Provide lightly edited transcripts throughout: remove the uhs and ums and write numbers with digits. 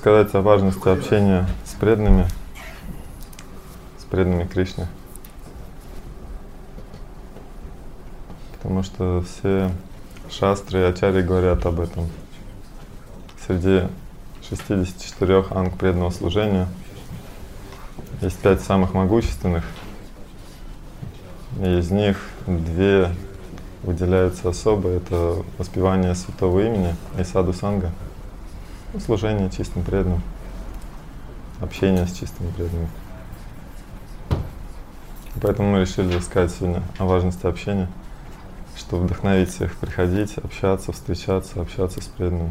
сказать о важности общения с преданными Кришны. Потому что все шастры и ачарьи говорят об этом. Среди 64 анг преданного служения есть 5 самых могущественных. И из них 2 выделяются особо. Это воспевание святого имени и саду санга. Служение чистым преданным. Общение с чистыми преданными. Поэтому мы решили сказать сегодня о важности общения, чтобы вдохновить всех приходить, общаться, встречаться, общаться с преданными.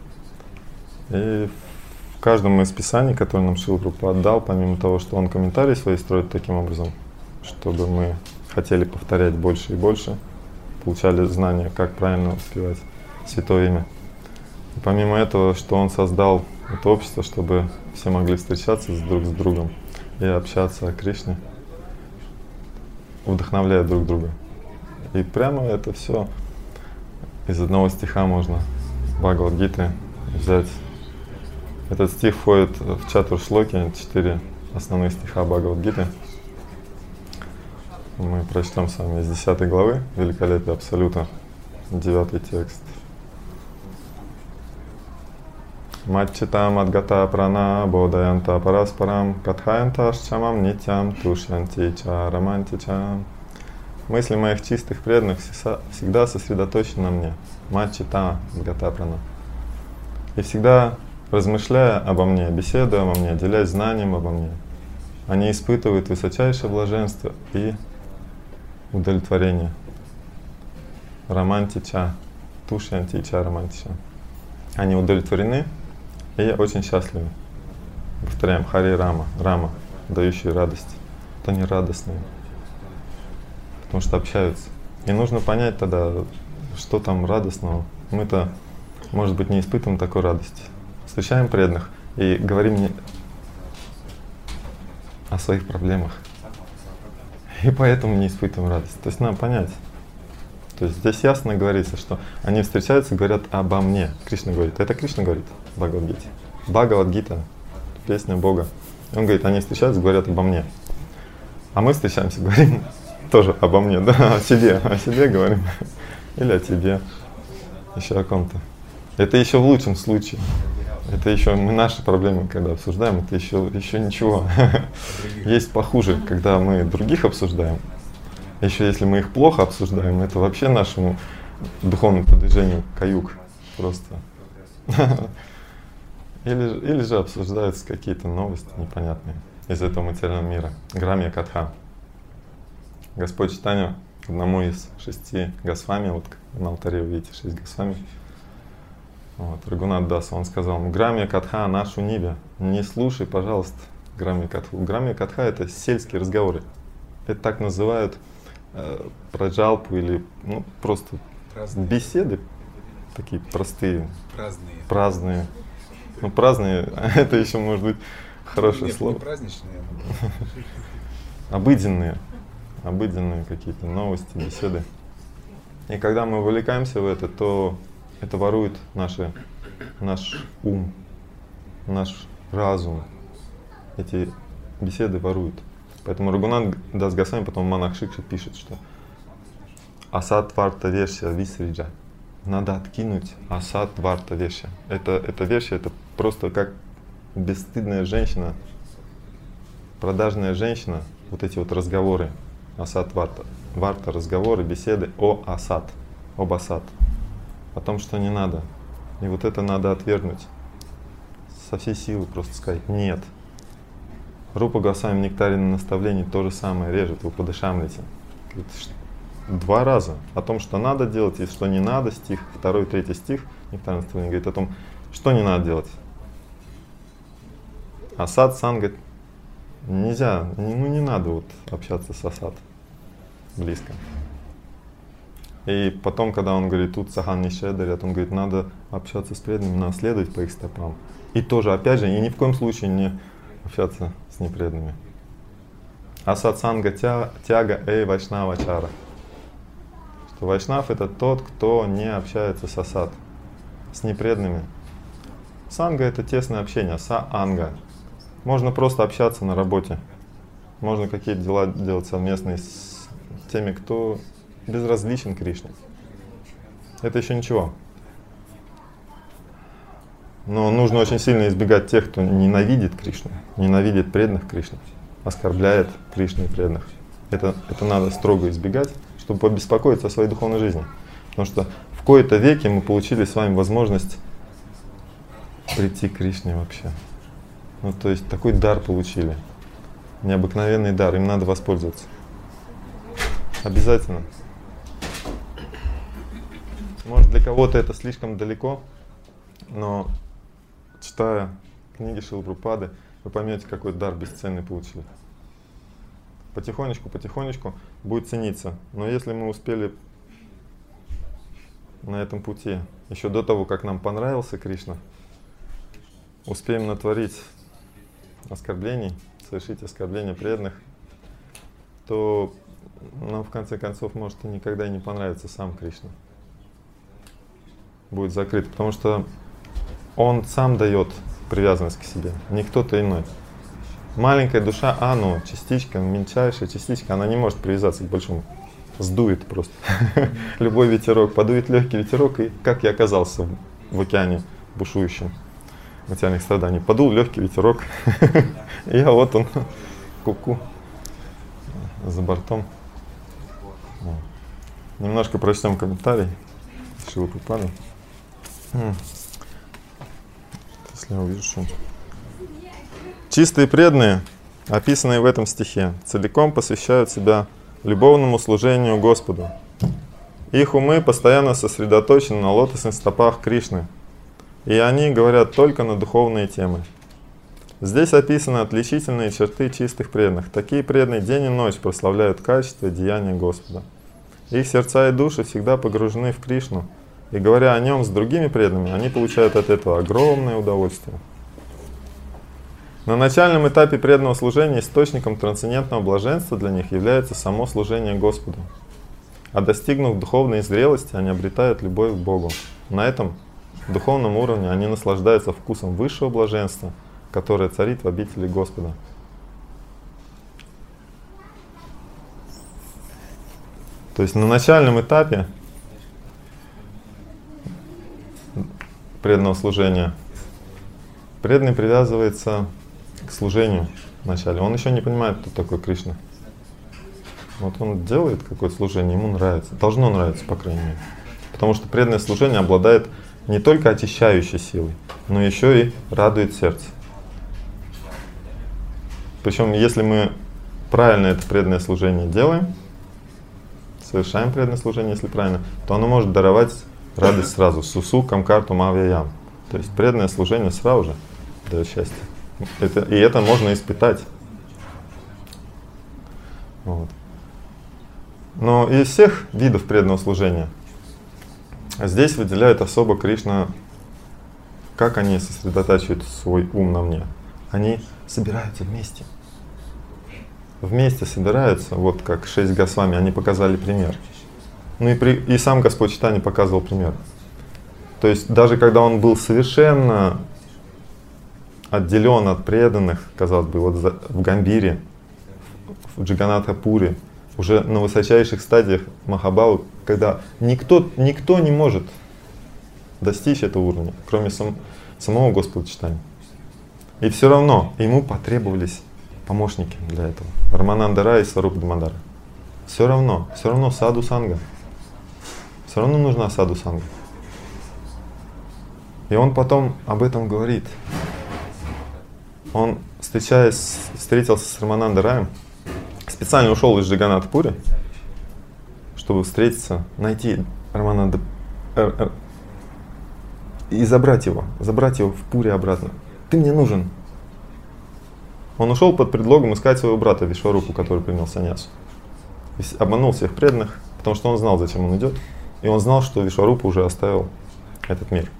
И в каждом из писаний, которые нам Шрила Прабхупада дал, помимо того, что он комментарии свои строит таким образом, чтобы мы хотели повторять больше и больше, получали знания, как правильно воспевать святое имя. И помимо этого, что он создал это общество, чтобы все могли встречаться друг с другом и общаться о Кришне, вдохновляя друг друга. И прямо это все из одного стиха можно Бхагавад-гиты взять. Этот стих входит в Чатур-шлоки, 4 основных стиха Бхагавад-гиты. Мы прочтем с вами из 10 главы Великолепие Абсолюта, 9 текст. Маччитам адгата прана бодаянта параспарам катхаянта шчамам нитям тушьянти ча романти ча. Мысли моих чистых преданных всегда сосредоточены на мне. Маччита адгата прана. И всегда размышляя обо мне, беседуя обо мне, делясь знанием обо мне, они испытывают высочайшее блаженство и удовлетворение. Романтича, тушьянтича, романтича. Они удовлетворены и очень счастливы. Повторяем, Хари Рама, Рама, дающий радость. Вот они радостные, потому что общаются. И нужно понять тогда, что там радостного. Мы-то, может быть, не испытываем такой радости. Встречаем преданных и говорим не о своих проблемах. И поэтому не испытываем радость. То есть надо понять. То есть здесь ясно говорится, что они встречаются и говорят обо мне. Кришна говорит. Это Кришна говорит в Бхагавад-гите. Бхагавад-гита, песня Бога. Он говорит, они встречаются, говорят обо мне. А мы встречаемся, говорим тоже обо мне, да, о себе говорим. Или о тебе, еще о ком-то. Это еще в лучшем случае. Это еще мы наши проблемы, когда обсуждаем, это еще ничего. Есть похуже, когда мы других обсуждаем. Еще если мы их плохо обсуждаем, это вообще нашему духовному продвижению каюк просто. Или же обсуждаются какие-то новости непонятные из этого материального мира. Грамья Катха. Господь Чайтанья одному из 6 Госвами, вот на алтаре вы видите 6 Госвами, вот, Рагунат Дас, он сказал, Грамья Катха нашу ниве, не слушай, пожалуйста, Грамья Катху. Грамья Катха — это сельские разговоры. Это так называют про джалпу или просто праздные беседы, такие простые, праздные. Ну, праздные, это еще может быть хорошее слово. Не праздничные. Обыденные какие-то новости, беседы. И когда мы вовлекаемся в это, то это ворует наш ум, наш разум. Эти беседы воруют. Поэтому Рагунат Дас Госвами, потом монах Шикшит пишет, что асат варта вершия висриджа. Надо откинуть асат варта вершия. Это вершия, это просто как бесстыдная женщина, продажная женщина, вот эти вот разговоры, асат варта. Варта, разговоры, беседы об асат. О том, что не надо. И вот это надо отвергнуть. Со всей силы просто сказать нет. Рупа Госвами в Нектарине наставлений то же самое режет в Упадешамрите. 2 раза о том, что надо делать и что не надо, стих, 2 и 3 стих Нектарное наставление говорит о том, что не надо делать. Асад санга нельзя, не надо вот общаться с асад близко. И потом, когда он говорит, тут сахан нишедарят, он говорит, надо общаться с преданными, надо следовать по их стопам. И тоже, опять же, и ни в коем случае не общаться с непреданными. Асатсанга тяга вайшнава чара. Что вайшнав — это тот, кто не общается с асад, с непреданными. Санга — это тесное общение, са-анга. Можно просто общаться на работе. Можно какие-то дела делать совместные с теми, кто безразличен Кришне. Это еще ничего. Но нужно очень сильно избегать тех, кто ненавидит Кришну, ненавидит преданных Кришне, оскорбляет Кришну и преданных. Это надо строго избегать, чтобы побеспокоиться о своей духовной жизни. Потому что в кои-то веки мы получили с вами возможность прийти к Кришне вообще. Ну, то есть такой дар получили. Необыкновенный дар, им надо воспользоваться. Обязательно. Может, для кого-то это слишком далеко, но читая книги Шрилы Прабхупады, вы поймете, какой дар бесценный получили. Потихонечку будет цениться. Но если мы успели на этом пути, еще до того, как нам понравился Кришна, успеем натворить оскорблений, совершить оскорбления преданных, то нам в конце концов может и никогда не понравится сам Кришна. Будет закрыт, потому что он сам дает привязанность к себе, не кто-то иной. Маленькая душа, частичка, мельчайшая частичка, она не может привязаться к большому. Сдует просто. Любой ветерок, подует легкий ветерок, и как я оказался в океане бушующем материальных страданий. Подул легкий ветерок, и я вот он, ку-ку, за бортом. Немножко прочтем комментарий Шрилы Прабхупады. Если я увижу что-нибудь. Чистые преданные, описанные в этом стихе, целиком посвящают себя любовному служению Господу. Их умы постоянно сосредоточены на лотосных стопах Кришны, и они говорят только на духовные темы. Здесь описаны отличительные черты чистых преданных. Такие преданные день и ночь прославляют качество и деяния Господа. Их сердца и души всегда погружены в Кришну, и говоря о нем с другими преданными, они получают от этого огромное удовольствие. На начальном этапе преданного служения источником трансцендентного блаженства для них является само служение Господу. А достигнув духовной зрелости, они обретают любовь к Богу. На этом духовном уровне они наслаждаются вкусом высшего блаженства, которое царит в обители Господа. То есть на начальном этапе преданного служения преданный привязывается к служению вначале. Он еще не понимает, кто такой Кришна. Вот он делает какое-то служение, ему нравится. Должно нравиться, по крайней мере. Потому что преданное служение обладает не только очищающей силой, но еще и радует сердце. Причем, если мы правильно это преданное служение делаем, совершаем преданное служение, если правильно, то оно может даровать радость сразу. Сусу камкарту мавьяям. То есть преданное служение сразу же дает счастье. И это можно испытать. Вот. Но из всех видов преданного служения здесь выделяет особо Кришна, как они сосредотачивают свой ум на мне. Они собираются вместе. Вместе собираются, вот как 6 Госвами, они показали пример. Ну и сам Господь Чайтанья показывал пример. То есть даже когда он был совершенно отделен от преданных, казалось бы, вот в Гамбире, в Джаганатха-пуре, уже на высочайших стадиях Махабхавы, когда никто не может достичь этого уровня, кроме самого Господа Чайтаньи. И все равно ему потребовались помощники для этого. Рамананда Рай и Сварупа Дамодара. Все равно саду санга. Все равно нужна саду санга. И он потом об этом говорит. Он, встретился с Рамананда Раем, специально ушел из Джаганатха-пури, чтобы встретиться, найти Рамананда и забрать его в Пури обратно. Ты мне нужен. Он ушел под предлогом искать своего брата Вишварупу, который принял саньясу. Обманул всех преданных, потому что он знал, зачем он идет. И он знал, что Вишварупа уже оставил этот мир.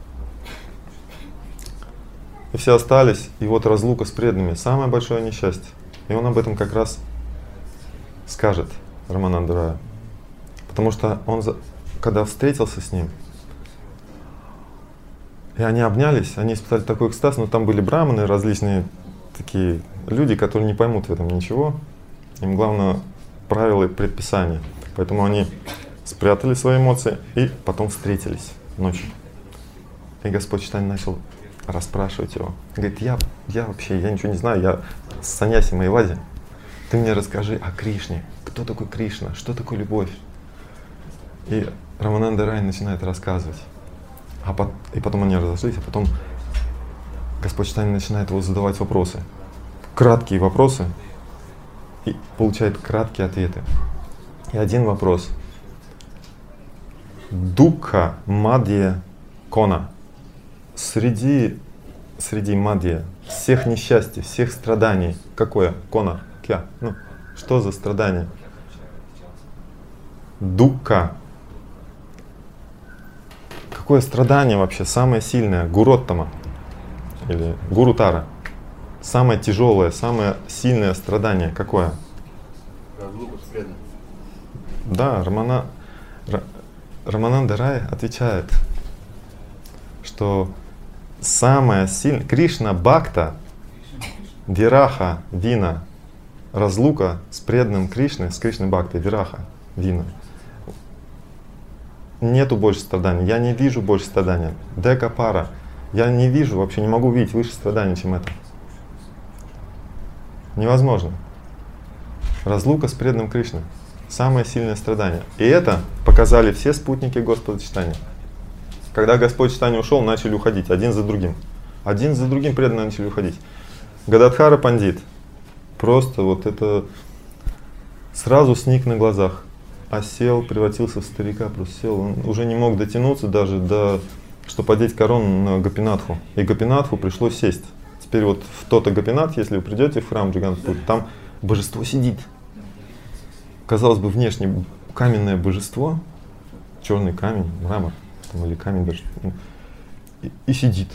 И все остались, и вот разлука с преданными, самое большое несчастье. И он об этом как раз скажет Рамананда Раю. Потому что он, когда встретился с ним, И они обнялись, они испытали такой экстаз, но там были браманы, различные такие люди, которые не поймут в этом ничего. Им главное правила и предписания. Поэтому они спрятали свои эмоции и потом встретились ночью. И Господь Чайтанья начал расспрашивать его. Говорит, я ничего не знаю, я саньяси Майявади. Ты мне расскажи о Кришне. Кто такой Кришна? Что такое любовь? И Рамананда Рай начинает рассказывать. И потом они разошлись, а потом Господь Чайтанья начинает его задавать вопросы. Краткие вопросы. И получает краткие ответы. И один вопрос. Дукха Мадья Кона. Среди Мадья, всех несчастий, всех страданий. Какое? Кона. Кя? Что за страдание? Дукха. Какое страдание вообще самое сильное? Гуроттама или Гурутара. Самое тяжелое, самое сильное страдание какое? Разлука с преданным. Да, Рамананда Рай отвечает, что самое сильное, Кришна Бхакта, Вираха, Вина, разлука с преданным Кришной, с Кришной Бхактой, Вираха, Вина. Нету больше страданий, я не вижу больше страданий. Дека пара, я не вижу, вообще не могу увидеть выше страданий, чем это. Невозможно. Разлука с преданным Кришной. Самое сильное страдание. И это показали все спутники Господа Чайтаньи. Когда Господь Чайтанья ушел, начали уходить один за другим. Один за другим преданные начали уходить. Гададхара Пандит просто вот это сразу сник на глазах. Осел, превратился в старика, просто сел. Он уже не мог дотянуться даже до, чтобы одеть корону на Гопинатху. И Гопинатху пришлось сесть. Теперь вот в тот Гопинатх, если вы придете в храм Джаганнатхпури, там божество сидит. Казалось бы, внешне каменное божество, черный камень, мрамор, там, или камень даже, и сидит.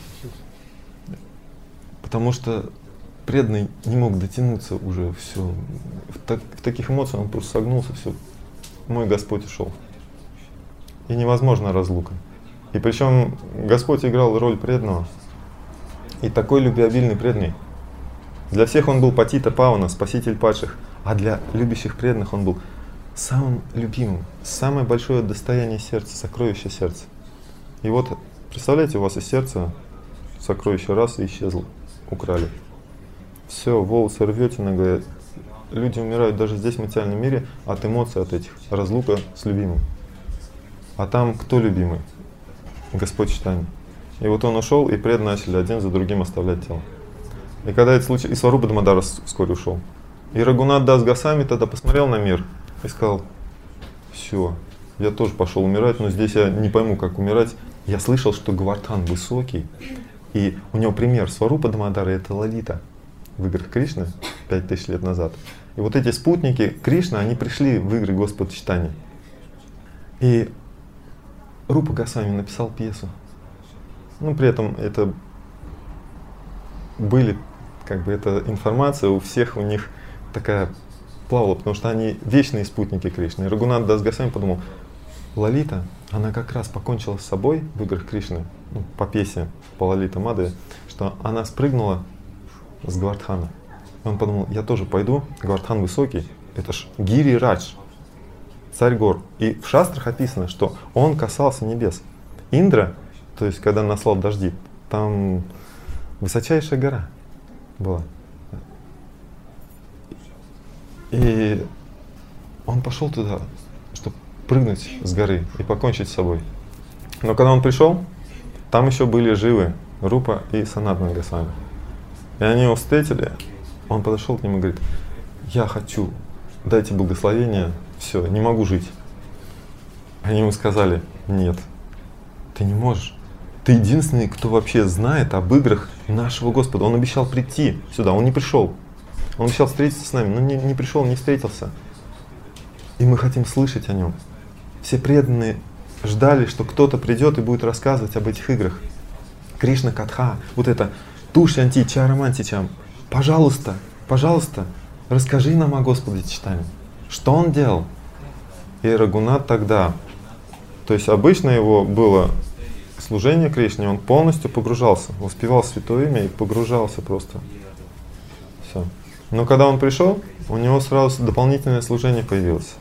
Потому что преданный не мог дотянуться уже, все. В таких эмоциях он просто согнулся, все. Мой Господь ушел. И невозможна разлука. И причем Господь играл роль преданного. И такой любвеобильный преданный. Для всех он был Патита Павана, спаситель падших. А для любящих преданных он был самым любимым, самое большое достояние сердца, сокровище сердца. И вот, представляете, у вас из сердца сокровище раз и исчезло, украли. Все, волосы рвете на голове. Люди умирают даже здесь, в материальном мире, от эмоций, от этих. Разлука с любимым. А там кто любимый? Господь Чайтанья. И вот он ушел, и преданные начали один за другим оставлять тело. И когда это случилось, и Сварупа Дамодара вскоре ушел. И Рагунат Дас Госвами тогда посмотрел на мир и сказал: все, я тоже пошел умирать, но здесь я не пойму, как умирать. Я слышал, что Гавардхан высокий, и у него пример Сварупа Дамодара — это Лалита в играх Кришны 5000 лет назад. И вот эти спутники Кришны, они пришли в игры Господа Чайтаньи. И Рупа Госвами написал пьесу. Ну, при этом это были, как бы, эта информация у всех у них такая плавала, потому что они вечные спутники Кришны. И Рагунат Дас Госвами подумал: Лалита, она как раз покончила с собой в играх Кришны, ну, по песне, по Лалита Мадхаве, что она спрыгнула с Гавардхана. И он подумал: я тоже пойду, Гавардхан высокий, это ж Гири Радж, царь гор. И в шастрах описано, что он касался небес. Индра, то есть когда наслал дожди, там высочайшая гора была. И он пошел туда, чтобы прыгнуть с горы и покончить с собой. Но когда он пришел, там еще были живы Рупа и Санатана Госвами. И они его встретили, он подошел к ним и говорит: я хочу, дайте благословение, все, не могу жить. Они ему сказали: нет, ты не можешь. Ты единственный, кто вообще знает об играх нашего Господа. Он обещал прийти сюда, он не пришел. Он обещал встретиться с нами, но не пришел, не встретился. И мы хотим слышать о нем. Все преданные ждали, что кто-то придет и будет рассказывать об этих играх. Кришна Катха, вот это Тушьянти Чарамантичам. Пожалуйста, пожалуйста, расскажи нам о Господе Чайтанье. Что он делал? И Рагунат тогда, то есть обычно его было служение Кришне, он полностью погружался, воспевал святое имя и погружался просто. Все. Но когда он пришел, у него сразу дополнительное служение появилось.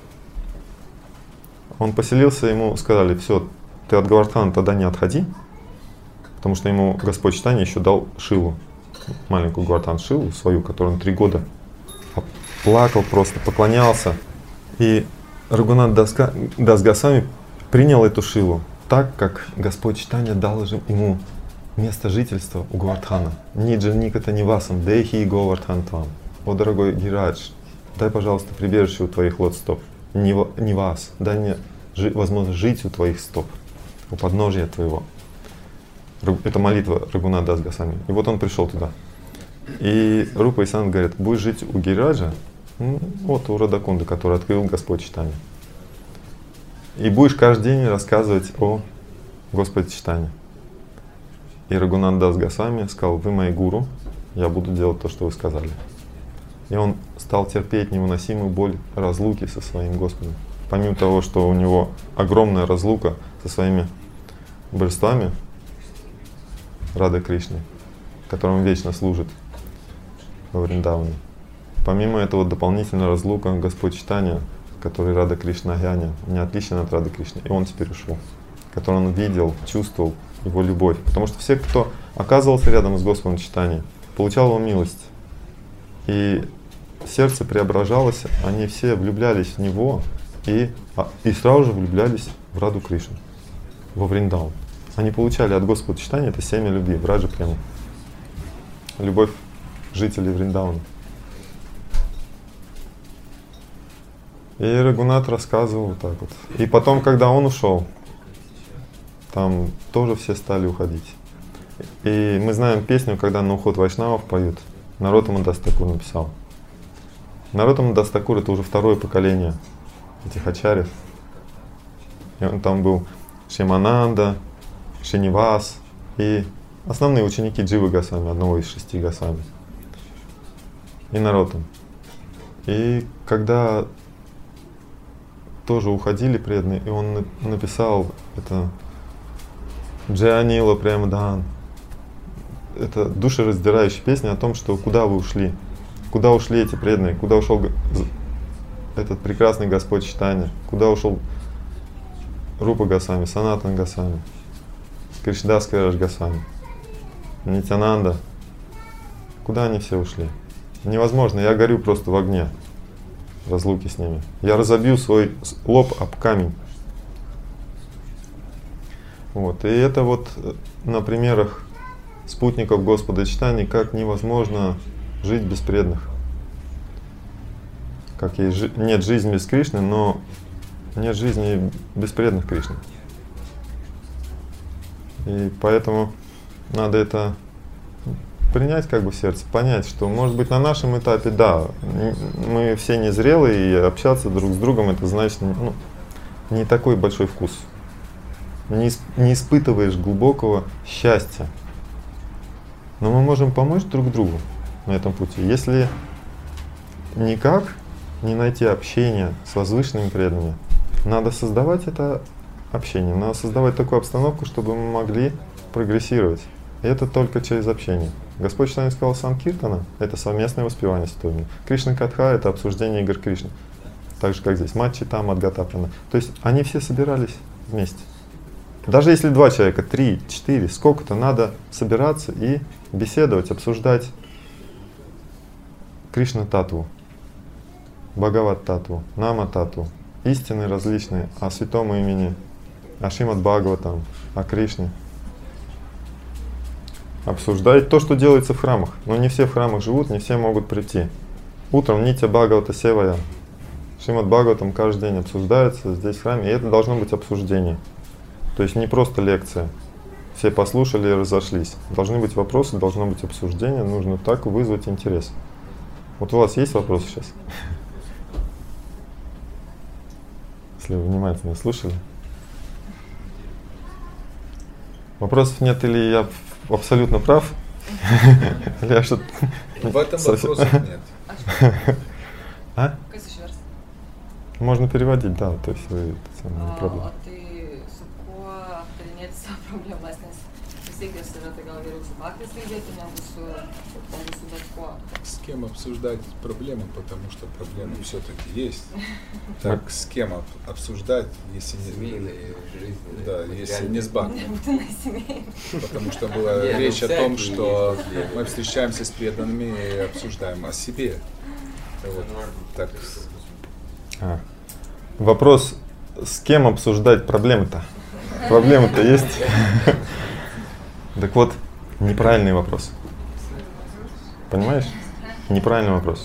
Он поселился, ему сказали: все, ты от Говардхана тогда не отходи, потому что ему Господь Чайтанья еще дал Шилу, маленькую Говардхан Шилу свою, которую он 3 года плакал, просто поклонялся. И Рагунат Дас Госвами принял эту Шилу так, как Господь Чайтанья дал ему место жительства у Говардхана. Ниджа Никата Нивасам, Дехи и Говардхан Твам. О, дорогой Гирадж, дай, пожалуйста, прибежище у твоих стоп. Нивас, дай мне возможность жить у твоих стоп, у подножия твоего. Это молитва Рагунат Дас Госвами. И вот он пришел туда. И Рупа и Санат говорят: будешь жить у Гираджа, вот у Радакунды, который открыл Господь Чайтанья. И будешь каждый день рассказывать о Господе Чайтанье. И Рагунат Дас Госвами сказал: вы мои гуру, я буду делать то, что вы сказали. И он стал терпеть невыносимую боль разлуки со своим Господом. Помимо того, что у него огромная разлука со своими божествами, Рада Кришны, которым вечно служит во Вриндаване. Помимо этого дополнительная разлука Господь Чайтанья, который Рада Кришна Агьяня, не отличен от Рады Кришны, и он теперь ушел, который он видел, чувствовал его любовь. Потому что все, кто оказывался рядом с Господом Чайтаньей, получал его милость. И сердце преображалось, они все влюблялись в него и сразу же влюблялись в Раду Кришну, во Вриндаван. Они получали от Господа Чайтаньи это семя любви, Враджа прямо. Любовь жителей Вриндавана. И Рагунат рассказывал вот так вот. И потом, когда он ушел, там тоже все стали уходить. И мы знаем песню, когда на уход вайшнавов поют. Нароттама Дас Такур написал. Нароттама Дас Такур — это уже второе поколение этих ачарьев. И он там был Шьямананда, Шинивас и основные ученики Дживы Госвами, одного из 6 Госвами. И Нароттам. И когда тоже уходили преданные, и он написал это Джанила Премадан. Это душераздирающая песня о том, что куда вы ушли, куда ушли эти преданные, куда ушел этот прекрасный Господь Чайтанья, куда ушел Рупа Госвами, Санатана Госвами, Кришнадас Кавираж Госвами, Нитянанда. Куда они все ушли? Невозможно, я горю просто в огне разлуки с ними. Я разобью свой лоб об камень. Вот. И это вот на примерах спутников Господа Чайтаньи, как невозможно жить без преданных. Как нет жизни без Кришны, но нет жизни без преданных Кришны. И поэтому надо это принять как бы в сердце, понять, что, может быть, на нашем этапе, да, мы все незрелые, и общаться друг с другом, это значит, не такой большой вкус. Не испытываешь глубокого счастья. Но мы можем помочь друг другу на этом пути. Если никак не найти общение с возвышенными преданными, надо создавать это общение, надо создавать такую обстановку, чтобы мы могли прогрессировать. И это только через общение. Господь Чайтанья сказал: Санкиртана — это совместное воспевание святого имени. Кришна Катха — это обсуждение игр Кришны. Так же, как здесь. Матчита, Мадгатапрана. То есть они все собирались вместе. Даже если 2 человека, 3, 4, сколько-то, надо собираться и беседовать, обсуждать Кришна Татву, Бхагават Татву, Нама Татву, истины различные о святом имени, о Шримад Бхагаватам, о Кришне. Обсуждать то, что делается в храмах. Но не все в храмах живут, не все могут прийти. Утром Нитя Бхагавата Севая, Шримад Бхагаватам каждый день обсуждается здесь в храме, и это должно быть обсуждение. То есть не просто лекция. Все послушали и разошлись. Должны быть вопросы, должно быть обсуждение, нужно так вызвать интерес. Вот у вас есть вопросы сейчас? Если вы внимательно слушали. Вопросов нет, или я абсолютно прав? Или я что-то... В этом вопросов нет. А? Можно переводить, да, то есть вы не проблема. Проблемность С кем обсуждать проблемы, потому что проблемы все-таки есть. Так с кем обсуждать, если не с Бхактом? Потому что была речь о том, что мы встречаемся с преданными и обсуждаем о себе. Вот так. Вопрос, с кем обсуждать проблемы-то? Проблемы-то есть. Так вот, неправильный вопрос. Понимаешь? Неправильный вопрос.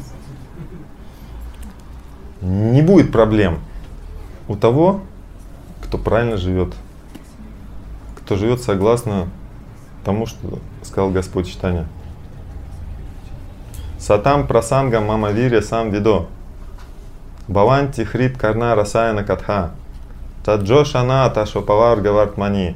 Не будет проблем у того, кто правильно живет. Кто живет согласно тому, что сказал Господь Чайтанья. Сатам прасанга мама виря сам видо. Баванти хрит карна расаяна катха. Таджо шана ташопавар гавартмани.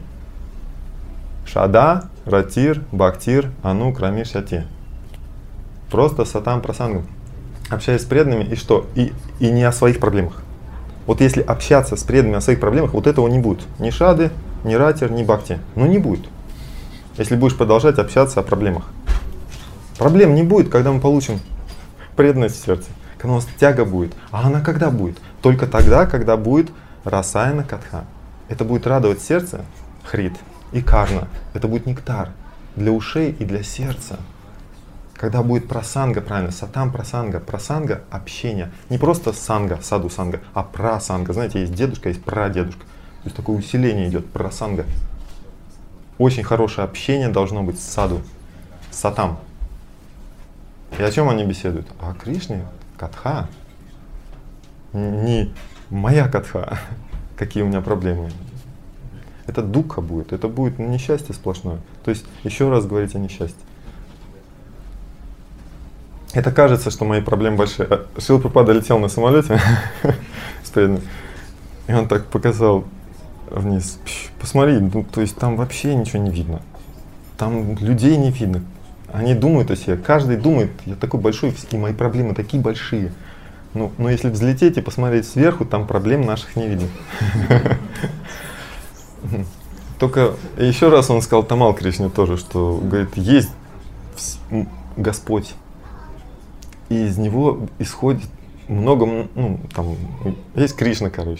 Шада, ратир, бхактир, ану крамишати. Просто сатам прасангам. Общаясь с преданными, и что? И не о своих проблемах. Вот если общаться с преданными о своих проблемах, вот этого не будет. Ни шады, ни ратир, ни бхакти. Ну не будет. Если будешь продолжать общаться о проблемах. Проблем не будет, когда мы получим преданность в сердце. Когда у нас тяга будет. А она когда будет? Только тогда, когда будет расаяна катха. Это будет радовать сердце, хрит, и карна. Это будет нектар для ушей и для сердца. Когда будет прасанга, правильно, сатам прасанга. Прасанга — общение. Не просто санга, саду санга, а прасанга. Знаете, есть дедушка, есть прадедушка. То есть такое усиление идет, прасанга. Очень хорошее общение должно быть с саду, сатам. И о чем они беседуют? О Кришне, катха. Не моя катха, какие у меня проблемы. Это дукха будет, это будет несчастье сплошное. То есть еще раз говорить о несчастье. Это кажется, что мои проблемы большие. Шрила Прабхупада летел на самолете с преданным, и он так показал вниз. Посмотри, ну, то есть там вообще ничего не видно. Там людей не видно. Они думают о себе. Каждый думает, я такой большой, и мои проблемы такие большие. Ну, но если взлететь и посмотреть сверху, там проблем наших не видно. Только еще раз он сказал Тамал Кришне тоже, что говорит, есть Господь. И из него исходит много, ну, там, есть Кришна, короче.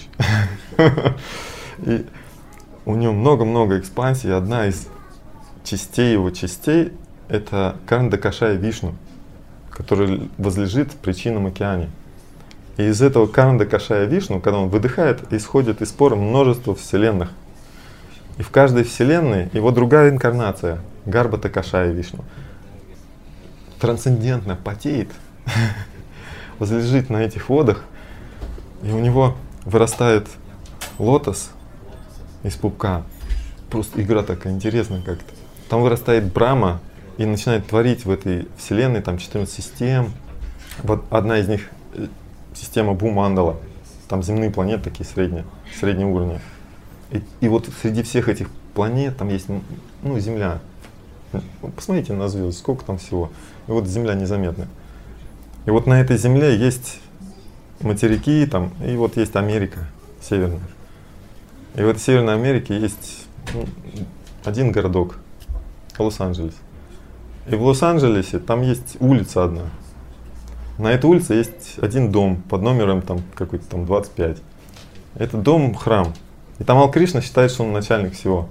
И у него много-много экспансий. Одна из его частей — это Карандакашая Вишну, который возлежит в причинном океане. И из этого Карандакашая Вишну, когда он выдыхает, исходит из спора множество вселенных. И в каждой вселенной его другая инкарнация — Гарбхата-кашая Вишну. Трансцендентно потеет, возлежит на этих водах, и у него вырастает лотос из пупка. Просто игра такая интересная как-то. Там вырастает Брахма и начинает творить в этой вселенной там 14 систем. Вот одна из них система Бхумандала. Там земные планеты такие среднего уровня. И вот среди всех этих планет там есть, ну, Земля. Посмотрите на звезды, сколько там всего. И вот Земля незаметная. И вот на этой Земле есть материки, там, и вот есть Америка северная. И в этой Северной Америке есть один городок, Лос-Анджелес. И в Лос-Анджелесе там есть улица одна. На этой улице есть один дом под номером там какой-то там 25. Это дом — храм. И Тамал Кришна считает, что он начальник всего.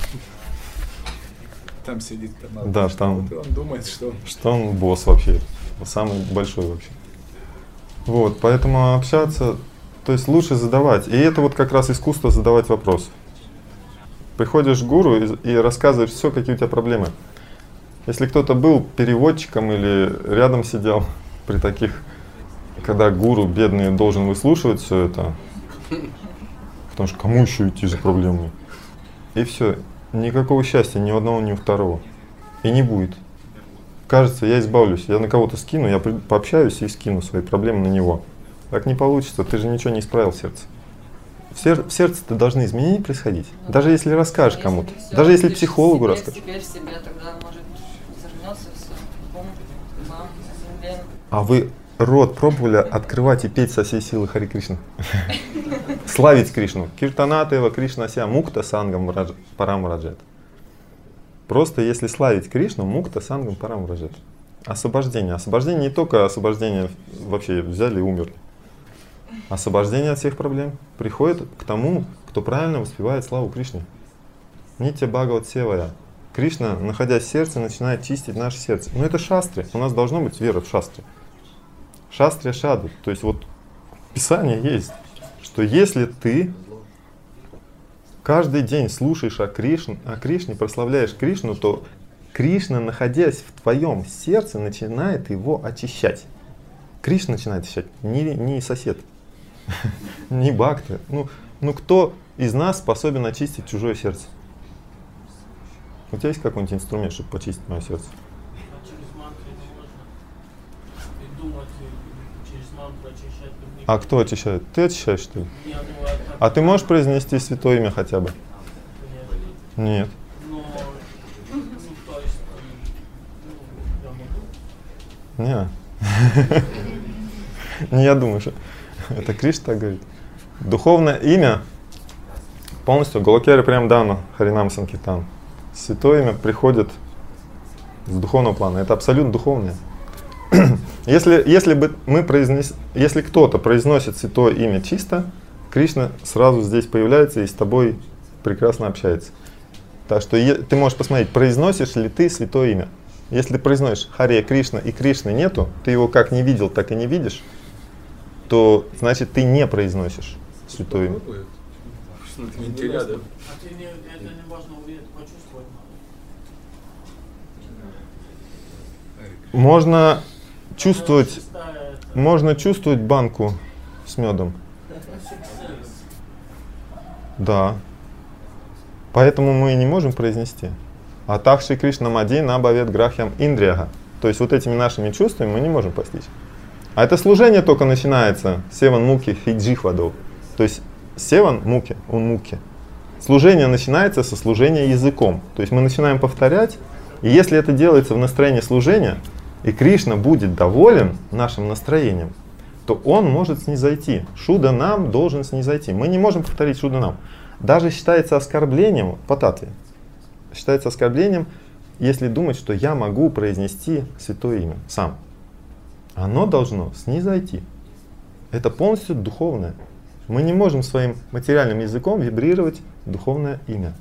Там сидит Тамал. Да, там. Он думает, что он босс вообще, самый большой вообще. Вот, поэтому общаться, то есть лучше задавать. И это вот как раз искусство задавать вопрос. Приходишь к гуру и рассказываешь все, какие у тебя проблемы. Если кто-то был переводчиком или рядом сидел при таких, когда гуру бедный должен выслушивать все это, потому что кому еще идти за проблемами? И все. Никакого счастья ни у одного, ни у второго. И не будет. Кажется, я избавлюсь, я на кого-то скину, я пообщаюсь и скину свои проблемы на него. Так не получится, ты же ничего не исправил в сердце. В сердце-то должны изменения происходить. Ну, даже если расскажешь кому-то. Даже если психологу расскажешь. Теперь в себе, тогда, может, вернется все. Вам, земле. А вы рот пробовали открывать и петь со всей силы Хари Кришна? Славить Кришну. Киртанатева Кришна ся мукта сангам парам раджет. Просто если славить Кришну, мукта сангам парам вражет. Освобождение. Освобождение не только освобождение вообще взяли и умерли. Освобождение от всех проблем приходит к тому, кто правильно воспевает славу Кришне. Нитья Бхагават Севая. Кришна, находясь в сердце, начинает чистить наше сердце. Но это шастры. У нас должно быть вера в шастры. Шастрия шаду. То есть вот Писание есть, что если ты каждый день слушаешь о Кришне, прославляешь Кришну, то Кришна, находясь в твоем сердце, начинает его очищать. Кришна начинает очищать, не сосед, не бхакта. Ну кто из нас способен очистить чужое сердце? У тебя есть какой-нибудь инструмент, чтобы почистить мое сердце? А кто очищает? Ты очищаешь, что ли? А ты можешь произнести святое имя хотя бы? Нет. Не. Не я думаю, что это Кришна так говорит. Духовное имя полностью Голокиара Прямдана Харинам Санкиртан. Святое имя приходит с духовного плана. Это абсолютно духовное. Если кто-то произносит святое имя чисто, Кришна сразу здесь появляется и с тобой прекрасно общается. Так что ты можешь посмотреть, произносишь ли ты святое имя. Если ты произносишь Харе Кришна и Кришны нету, ты его как не видел, так и не видишь, то значит ты не произносишь святое имя. Можно чувствовать банку с медом. Да. Поэтому мы и не можем произнести. Атахши Кришна Мади Набавет Грахьям Индрияга. То есть вот этими нашими чувствами мы не можем постичь. А это служение только начинается Севан Муки Фиджихвадов. То есть Севан Муки, он Муки. Служение начинается со служения языком. То есть мы начинаем повторять, и если это делается в настроении служения, и Кришна будет доволен нашим настроением, то он может снизойти. Шуда нам должен снизойти. Мы не можем повторить шуда нам. Даже считается оскорблением по татве. Считается оскорблением, если думать, что я могу произнести святое имя сам. Оно должно снизойти. Это полностью духовное. Мы не можем своим материальным языком вибрировать духовное имя.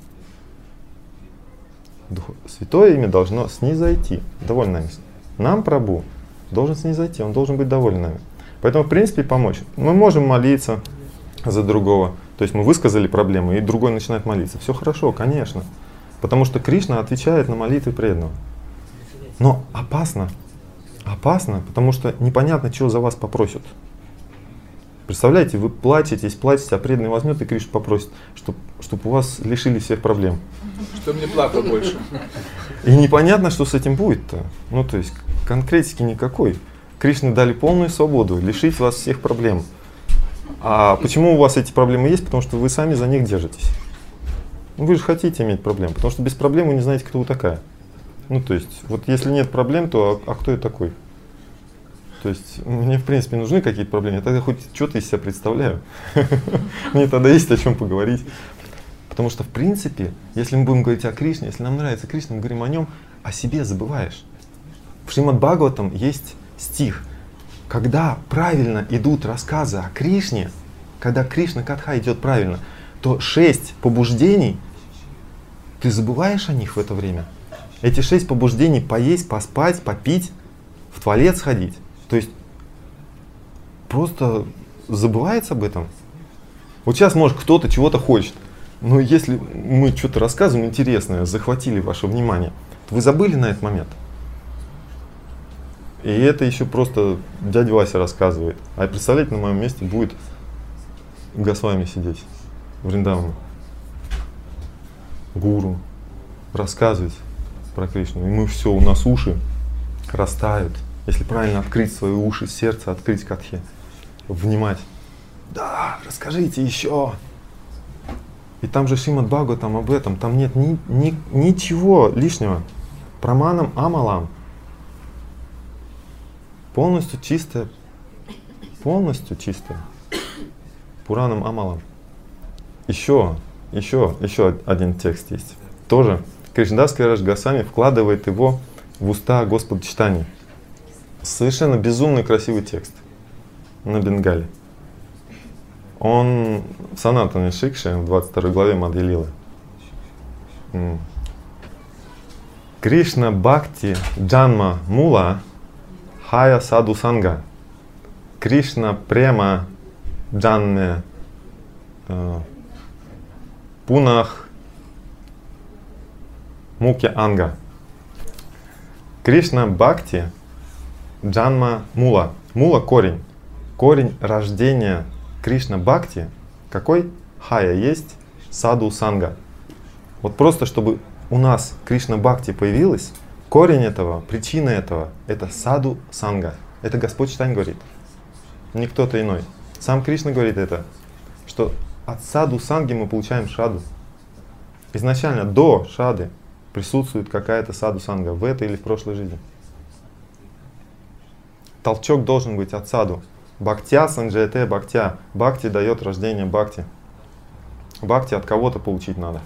Святое имя должно снизойти. Доволен нами. Нам, Прабху, должен снизойти, он должен быть доволен нами. Поэтому, в принципе, помочь. Мы можем молиться за другого. То есть мы высказали проблему, и другой начинает молиться. Все хорошо, конечно. Потому что Кришна отвечает на молитвы преданного. Но опасно. Опасно, потому что непонятно, чего за вас попросят. Представляете, вы плачетесь, а преданный возьмет и Кришна попросит, чтобы у вас лишили всех проблем. Чтобы не плакал больше. И непонятно, что с этим будет-то. Ну, то есть конкретики никакой. Кришне дали полную свободу, лишить вас всех проблем. А почему у вас эти проблемы есть? Потому что вы сами за них держитесь. Ну, вы же хотите иметь проблемы, потому что без проблем вы не знаете, кто вы такая. Ну, то есть, вот если нет проблем, то кто я такой? То есть, мне, в принципе, нужны какие-то проблемы, я тогда хоть что-то из себя представляю. Мне тогда есть о чем поговорить. Потому что, в принципе, если мы будем говорить о Кришне, если нам нравится Кришна, мы говорим о нем, о себе забываешь. В Шримад Бхагаватам есть стих. Когда правильно идут рассказы о Кришне, когда Кришна Катха идет правильно, то 6 побуждений, ты забываешь о них в это время. Эти 6 побуждений: поесть, поспать, попить, в туалет сходить. То есть просто забывается об этом. Вот сейчас, может, кто-то чего-то хочет. Но если мы что-то рассказываем интересное, захватили ваше внимание, то вы забыли на этот момент. И это еще просто дядя Вася рассказывает. А представляете, на моем месте будет Госвами сидеть в Вриндаване. Гуру рассказывать про Кришну. И мы все, у нас уши растают. Если правильно открыть свои уши, сердце открыть катхе, внимать. Да, расскажите еще. И там же Шримад Бхагаватам об этом, там нет ничего лишнего. Праманам амалам. Полностью чистое. Полностью чистое. Пуранам амалам. Еще один текст есть. Тоже Кришнадас Кавираж Госвами вкладывает его в уста Господа Чайтаньи. Совершенно безумно красивый текст на бенгале. Он в Санатане Шикше, в 22 главе Мадхья-лилы. Кришна Бхакти Джанма Мула Хая Саду Санга. Кришна Према Джанме Пунах Мукья Анга. Кришна Бхакти Джанма Мула. Мула корень. Корень рождения Кришна Бхакти. Какой? Хая есть Саду Санга. Вот просто чтобы у нас Кришна Бхакти появилась, корень этого, причина этого, это Саду Санга. Это Господь Чайтанья говорит. Не кто-то иной. Сам Кришна говорит это, что от Саду Санги мы получаем шаду. Изначально до шады присутствует какая-то Саду Санга в этой или в прошлой жизни. Толчок должен быть от саду. Бхактя санджаяте бхактя. Бхакти дает рождение бхакти. Бхакти от кого-то получить надо.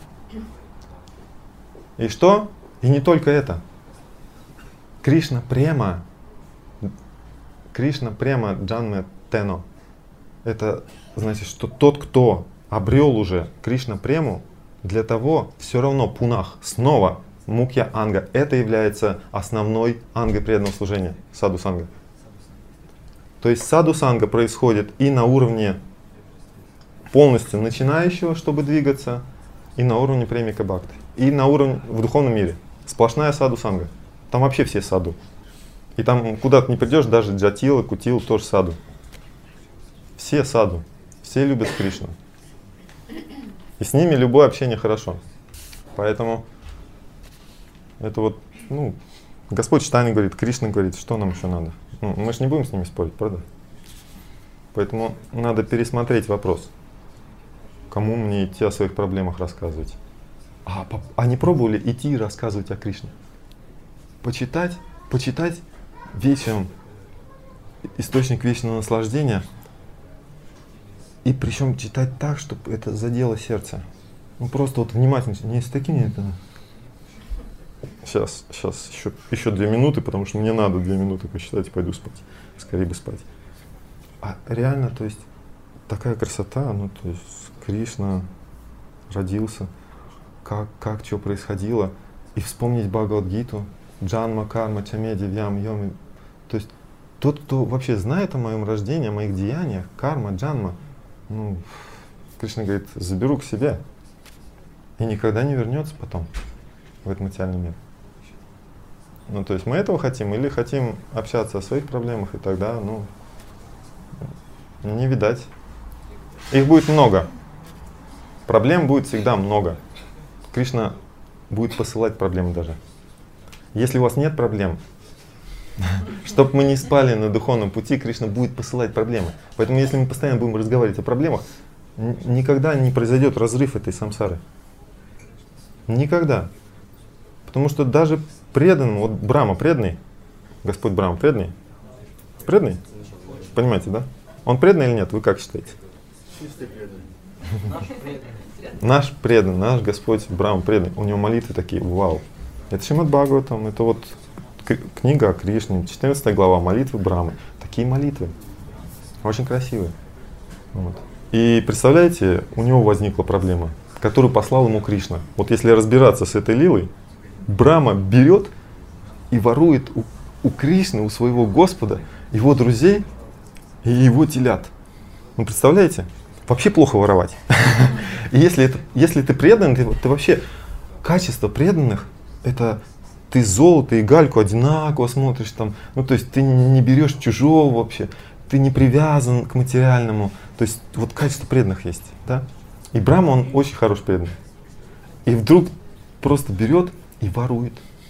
И что? И не только это. Кришна Према. Кришна Према Джанме Тено. Это значит, что тот, кто обрел уже Кришна Прему, для того все равно пунах, снова мукья анга. Это является основной ангой преданного служения, саду санга. То есть саду санга происходит и на уровне полностью начинающего, чтобы двигаться, и на уровне премика бхакти, и на уровне в духовном мире. Сплошная саду санга. Там вообще все саду. И там куда ты не придешь, даже джатила, кутил тоже саду. Все саду. Все любят Кришну. И с ними любое общение хорошо. Поэтому это вот, Господь Чайтанья говорит, Кришна говорит, что нам еще надо? Мы же не будем с ними спорить, правда? Поэтому надо пересмотреть вопрос. Кому мне идти о своих проблемах рассказывать? А не пробовали идти и рассказывать о Кришне? Почитать вечером источник вечного наслаждения. И причем читать так, чтобы это задело сердце. Просто вот внимательно, не с такими это. Сейчас еще 2 минуты, потому что мне надо 2 минуты посчитать и пойду спать. Скорее бы спать. А реально, то есть, такая красота, то есть, Кришна родился, как что происходило, и вспомнить Бхагавад-гиту, Джанма, Карма, Чаме, Дивьям, Йоми. То есть, тот, кто вообще знает о моем рождении, о моих деяниях, карма, джанма, Кришна говорит, заберу к себе. И никогда не вернется потом в этот материальный мир. То есть мы этого хотим или хотим общаться о своих проблемах, и тогда, не видать. Их будет много. Проблем будет всегда много. Кришна будет посылать проблемы даже. Если у вас нет проблем, чтобы мы не спали на духовном пути, Кришна будет посылать проблемы. Поэтому если мы постоянно будем разговаривать о проблемах, никогда не произойдет разрыв этой самсары. Никогда. Потому что даже преданному, вот Брахма преданный, Господь Брахма преданный? Преданный? Понимаете, да? Он преданный или нет? Вы как считаете? Чистый преданный. Наш преданный, наш Господь Брахма преданный. У него молитвы такие, вау. Это Шримад Бхагаватам, это вот книга о Кришне, 14 глава, молитвы Брахмы. Такие молитвы. Очень красивые. Вот. И представляете, у него возникла проблема, которую послал ему Кришна. Вот если разбираться с этой лилой, Брахма берет и ворует у Кришны, у своего Господа, его друзей и его телят. Вы представляете? Вообще плохо воровать. И если ты преданный, ты вообще качество преданных, это ты золото и гальку одинаково смотришь там, то есть ты не берешь чужого вообще, ты не привязан к материальному, то есть вот качество преданных есть, да? И Брахма, он очень хороший преданный. И вдруг просто берет и ворует.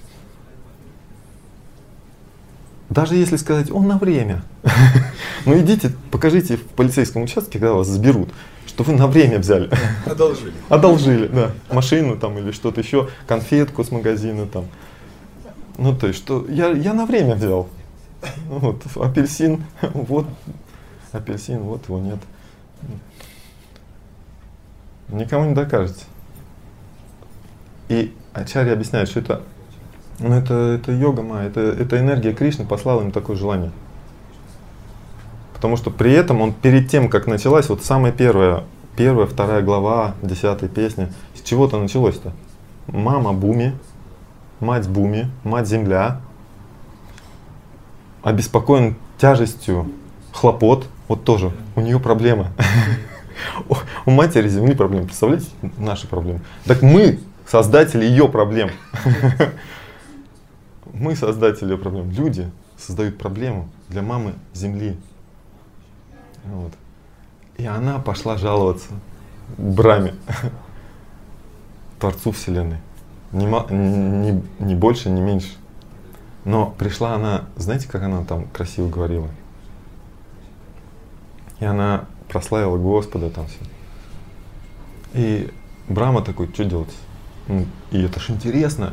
Даже если сказать, он на время. Идите, покажите в полицейском участке, когда вас заберут, что вы на время взяли. Одолжили. Одолжили, да. Машину там или что-то еще, конфетку с магазина там. То есть, что я на время взял. Вот, апельсин, вот его нет. Никому не докажете. И Ачарья объясняет, что это, ну, это йога майя, это энергия Кришны послала им такое желание. Потому что при этом он перед тем, как началась, вот самая первая, вторая глава, 10-я песня, с чего-то началось-то. Мама Буми, мать Буми, мать Земля, обеспокоен тяжестью хлопот, вот тоже, у нее проблемы. У матери Земли проблемы, представляете, наши проблемы. Так мы создатели ее проблем. Мы создатели ее проблем. Люди создают проблему для мамы Земли. Вот. И она пошла жаловаться Брахме, Творцу Вселенной. Не больше, не меньше. Но пришла она, знаете, как она там красиво говорила? И она прославила Господа там все. И Брахма такой, что делать? И это ж интересно.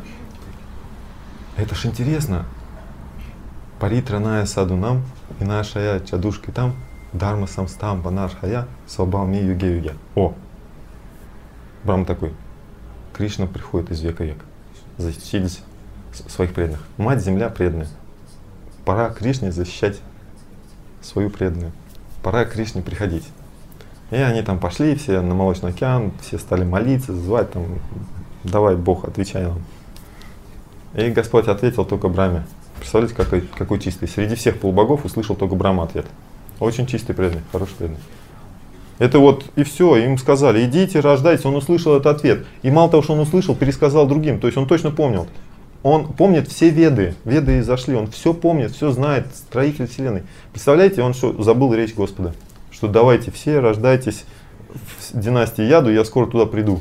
Это ж интересно. Паритраная садунам, инашая чадушкой там, Дharma самстам банархая, свабалми юге юге. О! Брахма такой. Кришна приходит из века в век. Защитить своих преданных. Мать Земля преданная. Пора Кришне защищать свою преданную. Пора Кришне приходить. И они там пошли все на Молочный океан, все стали молиться, звать там, давай Бог, отвечай нам. И Господь ответил только Брахме. Представляете, какой чистый. Среди всех полубогов услышал только Брахма ответ. Очень чистый преданный, хороший преданный. Это вот и все, им сказали, идите, рождайтесь, он услышал этот ответ. И мало того, что он услышал, пересказал другим, то есть он точно помнил. Он помнит все Веды, Веды изошли, он все помнит, все знает, строитель Вселенной. Представляете, он что, забыл речь Господа, что давайте все, рождайтесь в династии Яду, я скоро туда приду.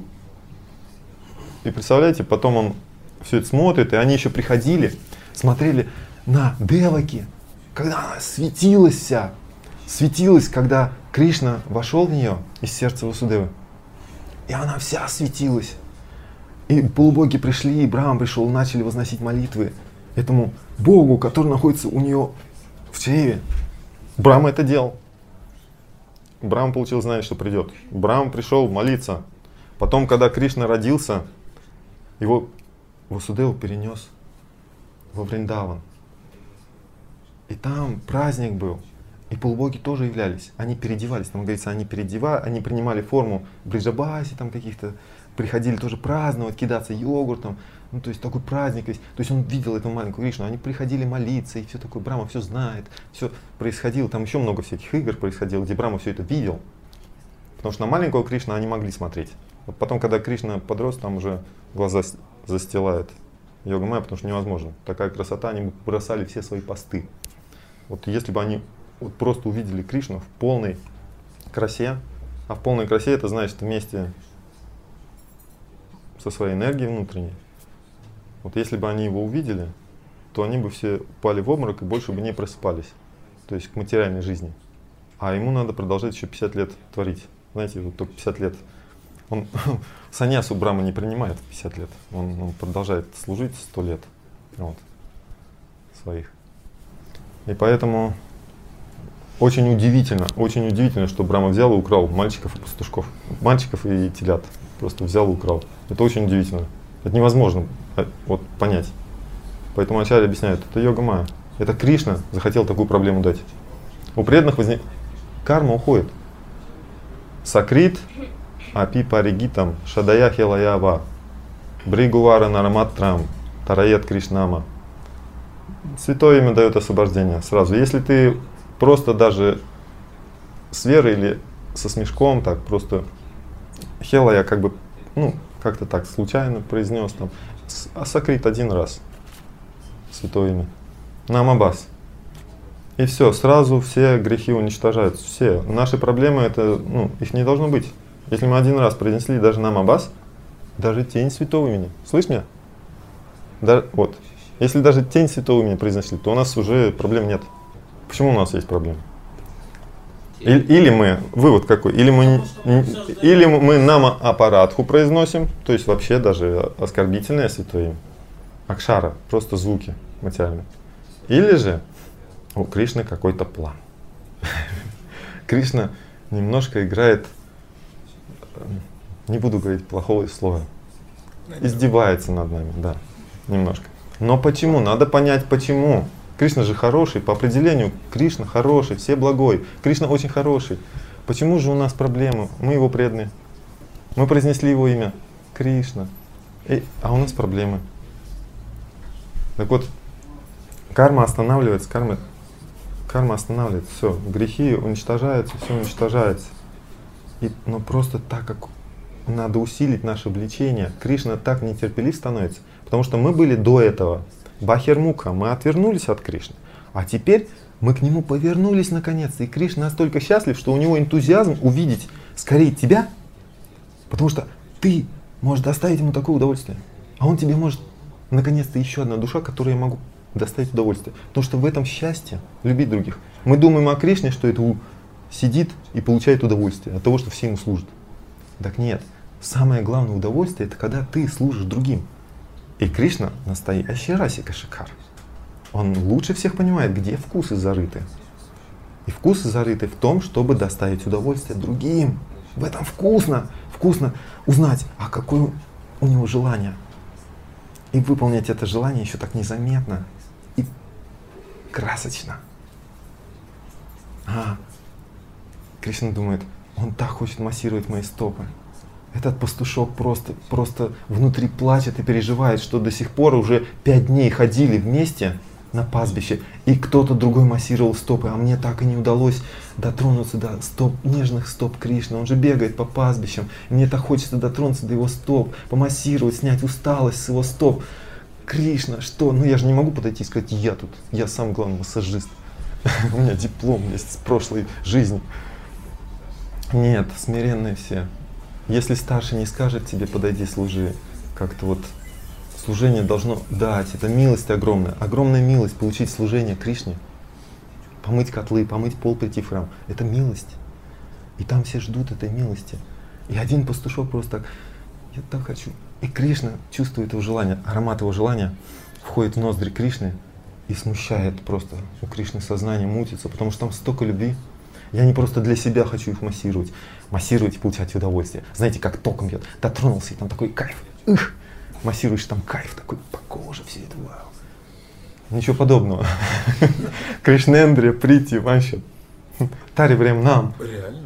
И представляете, потом он все это смотрит, и они еще приходили, смотрели на Деваки, когда она светилась вся. Светилась, когда Кришна вошел в нее из сердца Васудевы. И она вся светилась. И полубоги пришли, и Брахма пришел, начали возносить молитвы этому Богу, который находится у нее в чреве. Брахма это делал. Брахма получил знание, что придет. Брахма пришел молиться. Потом, когда Кришна родился, его Васудеву перенес во Вриндаван. И там праздник был. И полубоги тоже являлись. Они переодевались. Там говорится, они принимали форму бриджабаси, там каких-то, приходили тоже праздновать, кидаться йогуртом. Ну, то есть такой праздник весь. То есть он видел эту маленькую Кришну. Они приходили молиться, и все такое. Брахма все знает. Все происходило. Там еще много всяких игр происходило, где Брахма все это видел. Потому что на маленького Кришну они могли смотреть. Вот потом, когда Кришна подрос, там уже глаза застилает йога майя, потому что невозможно. Такая красота, они бросали все свои посты. Вот если бы они вот просто увидели Кришну в полной красе, а в полной красе это значит вместе со своей энергией внутренней. Вот если бы они его увидели, то они бы все упали в обморок и больше бы не просыпались, то есть к материальной жизни. А ему надо продолжать еще 50 лет творить. Знаете, вот только 50 лет. Он саньясу Брахма не принимает 50 лет. Он продолжает служить 100 лет вот, своих. И поэтому очень удивительно, что Брахма взял и украл мальчиков и пастушков. Мальчиков и телят. Просто взял и украл. Это очень удивительно. Это невозможно вот, понять. Поэтому Ачарья объясняет, это йога майя. Это Кришна захотел такую проблему дать. У преданных карма уходит. Сакрит, апи паригитам, шадая хелаява, бригувара нараматрам, тарает Кришнама. Святое имя дает освобождение сразу. Если ты просто даже с верой или со смешком, так просто хела я как бы, ну, как-то так случайно произнес там, а сакрит один раз. Святое имя. Намабас. И все, сразу все грехи уничтожаются. Все. Наши проблемы, это, ну, их не должно быть. Если мы один раз произнесли даже намабас, даже тень святого имени. Слышь меня? Да, вот. Если даже тень святого имени произнесли, то у нас уже проблем нет. Почему у нас есть проблемы? Или мы, вывод какой, или мы нама апарадху произносим, то есть вообще даже оскорбительное святое имя. Акшара, просто звуки материальные. Или же у Кришны какой-то план. Кришна немножко играет, не буду говорить плохого слова, издевается над нами, да, немножко. Но почему? Надо понять, почему. Кришна же хороший, по определению Кришна хороший, все благой. Кришна очень хороший. Почему же у нас проблемы? Мы его преданные. Мы произнесли его имя Кришна, а у нас проблемы. Так вот, карма останавливается, карма останавливается, все, грехи уничтожаются, все уничтожается. Но просто так как надо усилить наше влечение, Кришна так нетерпелив становится, потому что мы были до этого бахирмуха, мы отвернулись от Кришны, а теперь мы к нему повернулись наконец-то, и Кришна настолько счастлив, что у него энтузиазм увидеть скорее тебя, потому что ты можешь доставить ему такое удовольствие, а он тебе может, наконец-то, еще одна душа, которой я могу доставить удовольствие. Потому что в этом счастье любить других. Мы думаем о Кришне, что это сидит и получает удовольствие от того, что все ему служат. Так нет. Самое главное удовольствие — это когда ты служишь другим. И Кришна настоящий Расика Шикар. Он лучше всех понимает, где вкусы зарыты. И вкусы зарыты в том, чтобы доставить удовольствие другим. В этом вкусно узнать, а какое у него желание. И выполнять это желание еще так незаметно и красочно. Кришна думает, он так хочет массировать мои стопы. Этот пастушок просто внутри плачет и переживает, что до сих пор уже 5 дней ходили вместе на пастбище, и кто-то другой массировал стопы, а мне так и не удалось дотронуться до нежных стоп Кришны. Он же бегает по пастбищам, и мне так хочется дотронуться до его стоп, помассировать, снять усталость с его стоп. Кришна, что? Ну я же не могу подойти и сказать, я самый главный массажист. У меня диплом есть с прошлой жизни. Нет, смиренные все. Если старший не скажет тебе, подойди, служи, как-то вот служение должно дать. Это милость огромная. Огромная милость получить служение Кришне. Помыть котлы, помыть пол, прийти в храм. Это милость. И там все ждут этой милости. И один пастушок просто так, я так хочу. И Кришна чувствует его желание, аромат его желания входит в ноздри Кришны и смущает просто. У Кришны сознание мутится, потому что там столько любви. Я не просто для себя хочу их массировать. Массировать и получать удовольствие. Знаете, как током бьет. Дотронулся, и там такой кайф. Массируешь, там кайф такой по коже, все это, вау. Ничего подобного. Кришнендрия, прити, вообще. Тари прям нам. Реально?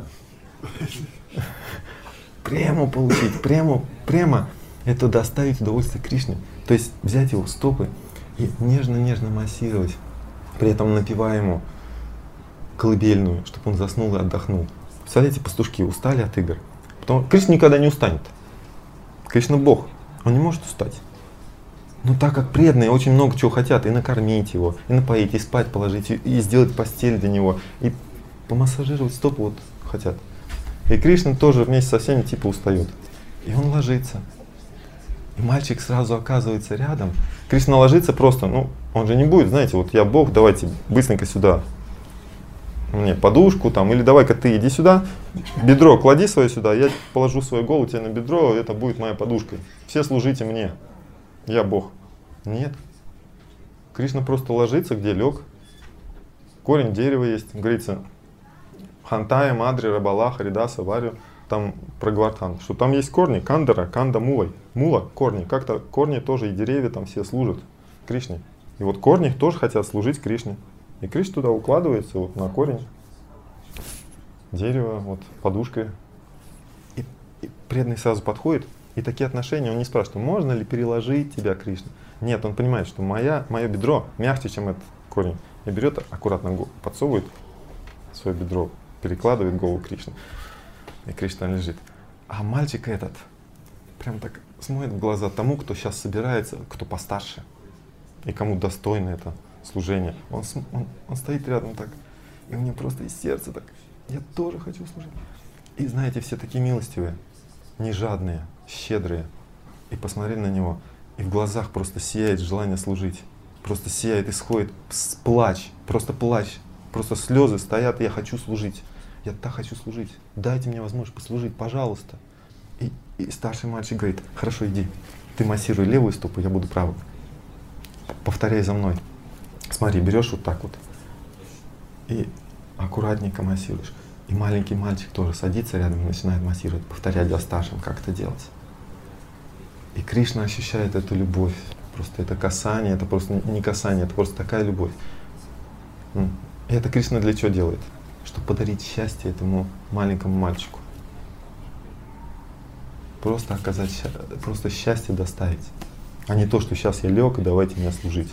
Прему получить, прямо это доставить удовольствие Кришне. То есть взять его стопы и нежно-нежно массировать, при этом напевая ему колыбельную, чтобы он заснул и отдохнул. Представляете, пастушки устали от игр. Кришна никогда не устанет. Кришна Бог, он не может устать. Но так как преданные очень много чего хотят, и накормить его, и напоить, и спать положить, и сделать постель для него, и помассажировать стопы вот хотят. И Кришна тоже вместе со всеми типа устает. И он ложится. И мальчик сразу оказывается рядом. Кришна ложится просто, он же не будет, знаете, вот я Бог, давайте быстренько сюда. Мне подушку там, или давай-ка ты иди сюда, бедро клади свое сюда, я положу свою голову тебе на бедро, это будет моя подушка. Все служите мне, я Бог. Нет. Кришна просто ложится, где лег. Корень дерева есть, говорится, Хантая, Мадри, Рабала, Харидаса, Варю, там про Гвардхан, что там есть корни, Кандара, Канда, Мулой. Мула, корни, как-то корни тоже и деревья там все служат Кришне. И вот корни тоже хотят служить Кришне. И Кришна туда укладывается вот на корень дерева, вот подушкой. И преданный сразу подходит, и такие отношения он не спрашивает, можно ли переложить тебя, Кришна. Нет, он понимает, что мое бедро мягче, чем этот корень. И берет, аккуратно подсовывает свое бедро, перекладывает голову Кришны. И Кришна лежит. А мальчик этот прям так смотрит в глаза тому, кто сейчас собирается, кто постарше, и кому достойно это служение. Он стоит рядом так, и у него просто из сердца так, я тоже хочу служить. И знаете, все такие милостивые, не жадные, щедрые. И посмотрели на него, и в глазах просто сияет желание служить. Просто сияет, исходит плач, просто слезы стоят, я хочу служить. Я так хочу служить. Дайте мне возможность послужить, пожалуйста. И старший мальчик говорит, хорошо, иди, ты массируй левую стопу, я буду правую. Повторяй за мной. Смотри, берешь вот так вот и аккуратненько массируешь. И маленький мальчик тоже садится рядом и начинает массировать, повторять за старшим, как это делать. И Кришна ощущает эту любовь. Просто это касание, это просто не касание, это просто такая любовь. И это Кришна для чего делает? Чтобы подарить счастье этому маленькому мальчику. Просто оказать, просто счастье доставить. А не то, что сейчас я лег и давайте мне служить.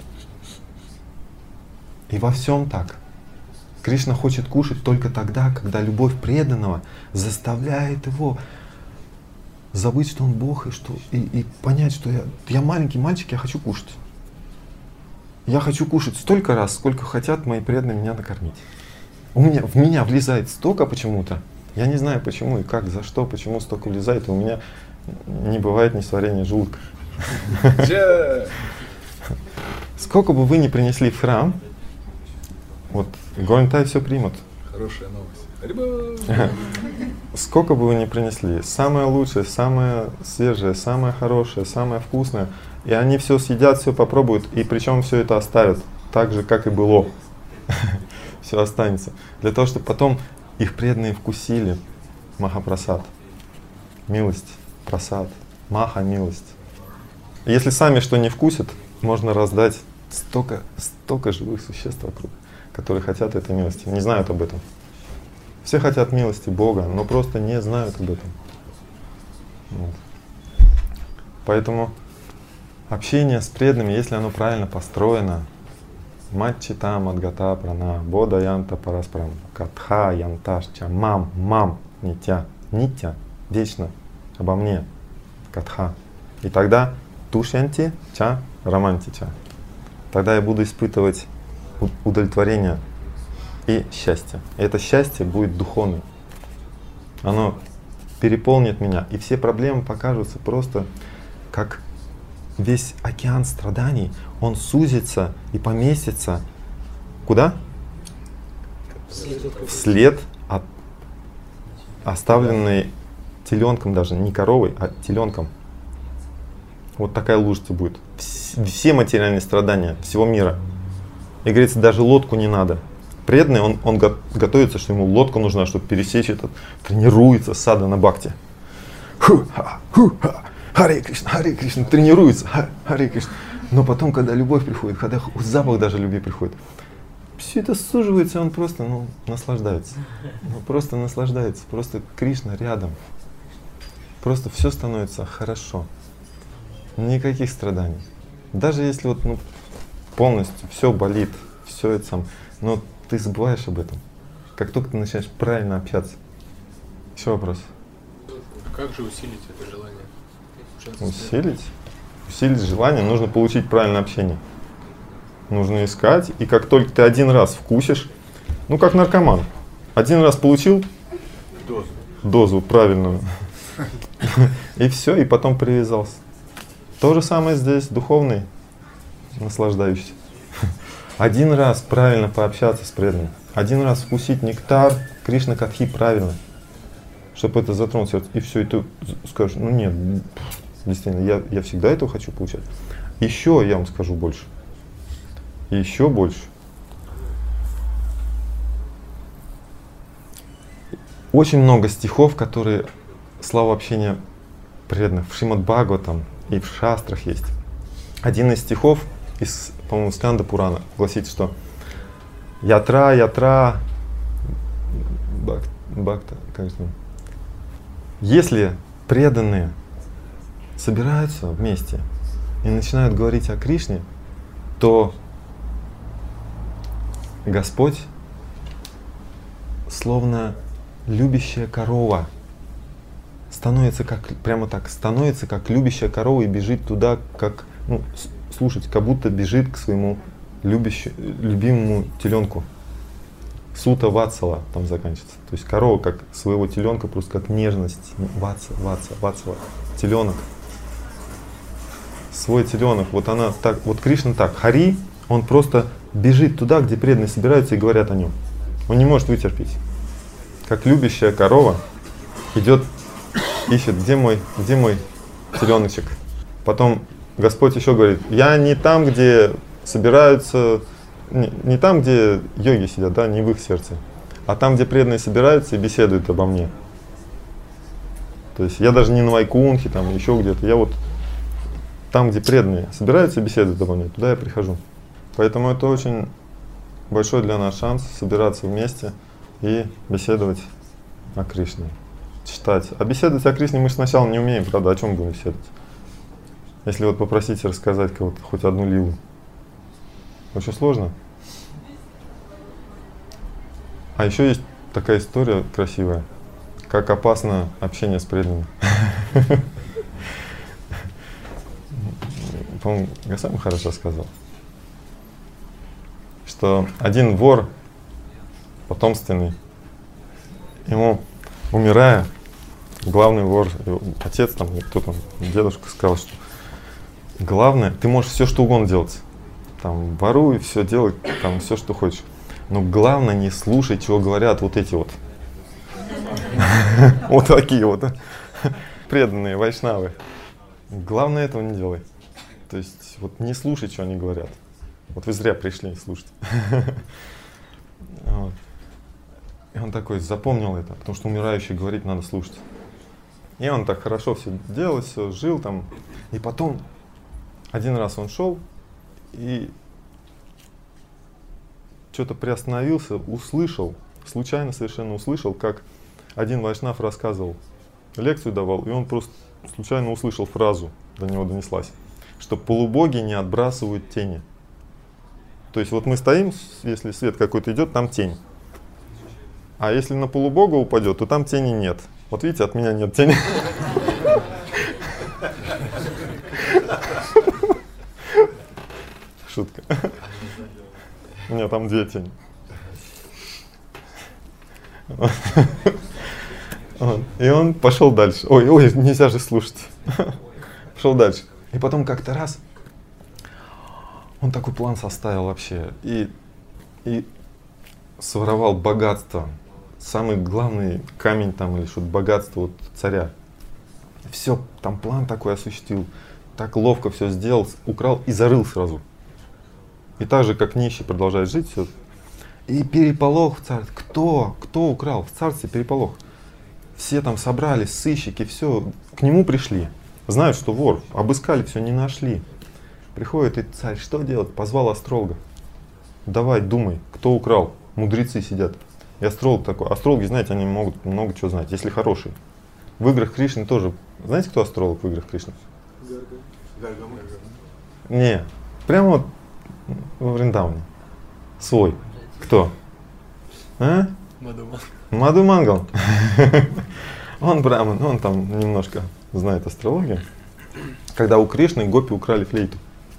И во всем так. Кришна хочет кушать только тогда, когда любовь преданного заставляет его забыть, что он Бог, и понять, что я маленький мальчик, я хочу кушать. Я хочу кушать столько раз, сколько хотят мои преданные меня накормить. В меня влезает столько почему-то. Я не знаю почему и как, за что, почему столько влезает. И у меня не бывает несварения желудка. Сколько бы вы ни принесли в храм, вот Гуантай все примут. Хорошая новость. Сколько бы вы ни принесли, самое лучшее, самое свежее, самое хорошее, самое вкусное, и они все съедят, все попробуют, и причем все это оставят, так же, как и было. Все останется. Для того, чтобы потом их преданные вкусили Махапрасад. Милость, прасад, Маха милость. Если сами что не вкусят, можно раздать столько живых существ вокруг, которые хотят этой милости, не знают об этом. Все хотят милости Бога, но просто не знают об этом. Вот. Поэтому общение с преданными, если оно правильно построено, матчита, мадгата, прана, бода, янта, параспрам, катха, янташча, мам, нитя, вечно обо мне, катха. И тогда тушьянти, ча, романтича. Тогда я буду испытывать удовлетворение и счастье. И это счастье будет духовным. Оно переполнит меня, и все проблемы покажутся просто как весь океан страданий, он сузится и поместится куда? Вслед от оставленной теленком, даже не коровой, а теленком. Вот такая лужица будет. Все материальные страдания всего мира. И говорится, даже лодку не надо. Преданный, он готовится, что ему лодка нужна, чтобы пересечь этот, тренируется сада на бхакти. Харе Кришна, тренируется, Харе Кришна. Но потом, когда любовь приходит, когда запах даже любви приходит, все это суживается, он просто наслаждается. Просто наслаждается, просто Кришна рядом. Просто все становится хорошо. Никаких страданий. Даже если вот полностью все болит, все это сам, но ты забываешь об этом. Как только ты начинаешь правильно общаться. Еще вопрос. А как же усилить это желание? Усилить желание, нужно получить правильное общение. Нужно искать, и как только ты один раз вкусишь, как наркоман, один раз получил дозу правильную, и все, и потом привязался. То же самое здесь, духовный, наслаждающийся. Один раз правильно пообщаться с преданным, один раз вкусить нектар Кришна Катхи правильно, чтобы это затронуло сердце, и все, и ты скажешь, нет, действительно, я всегда этого хочу получать. Еще я вам скажу больше. Еще больше. Очень много стихов, которые слава общения преданных в Шримад Бхагаватам и в шастрах есть. Один из стихов из, по-моему, Сканда Пурана гласит, что ятра, бхакта, кажется, если преданные собираются вместе и начинают говорить о Кришне, то Господь, словно любящая корова, становится как любящая корова и бежит туда, как, слушайте, как будто бежит к своему любимому теленку. Сута ватсала там заканчивается. То есть корова как своего теленка, просто как нежность. Ватсала, теленок. Свой теленок. Вот она так, вот Кришна так. Хари, он просто бежит туда, где преданные собираются и говорят о нем. Он не может вытерпеть. Как любящая корова идет, ищет, где мой теленочек. Потом Господь еще говорит, я не там, где собираются, не там, где йоги сидят, да, не в их сердце, а там, где преданные собираются и беседуют обо мне. То есть я даже не на Вайкунхе, там еще где-то, я вот там, где преданные собираются беседовать обо мне, туда я прихожу. Поэтому это очень большой для нас шанс собираться вместе и беседовать о Кришне. Читать. А беседовать о Кришне мы сначала не умеем, правда, о чем будем беседовать? Если вот попросите рассказать кого-то хоть одну лилу. Очень сложно. А еще есть такая история красивая, как опасно общение с преданными. По-моему, я сам хорошо сказал, что один вор потомственный, ему, умирая, главный вор, отец там, кто там, дедушка сказал, что главное, ты можешь все что угодно делать, там, воруй, все делай, там, все что хочешь, но главное не слушай, чего говорят вот эти вот, вот такие вот преданные вайшнавы. Главное этого не делай. То есть вот не слушай, что они говорят. Вот вы зря пришли слушать. Вот. И он такой запомнил это, потому что умирающий говорит, надо слушать. И он так хорошо все делал, все, жил там. И потом один раз он шел и что-то приостановился, услышал, случайно совершенно услышал, как один вайшнав рассказывал, лекцию давал, и он просто случайно услышал фразу, до него донеслась, что полубоги не отбрасывают тени. То есть вот мы стоим, если свет какой-то идет, там тень. А если на полубога упадет, то там тени нет. Вот видите, от меня нет тени. Шутка. У меня там 2 тени. И он пошел дальше. Ой, нельзя же слушать. Пошел дальше. И потом как-то раз он такой план составил вообще и своровал богатство, самый главный камень там или что-то богатство вот царя. Все, там план такой осуществил, так ловко все сделал, украл и зарыл сразу. И так же, как нищий продолжает жить, все. И переполох в царстве. Кто украл? В царстве переполох. Все там собрались, сыщики, все, к нему пришли. Знают, что вор, обыскали, все, не нашли. Приходит и царь, что делать? Позвал астролога. Давай, думай, кто украл? Мудрецы сидят. И астролог такой. Астрологи, знаете, они могут много чего знать, если хорошие. В играх Кришны тоже. Знаете, кто астролог в играх Кришны? Не, прямо вот во Вриндаване. Свой. Кто? А? Маду Мангал. Он браман, он там немножко знает астрологию. Когда у Кришны гопи украли флейту.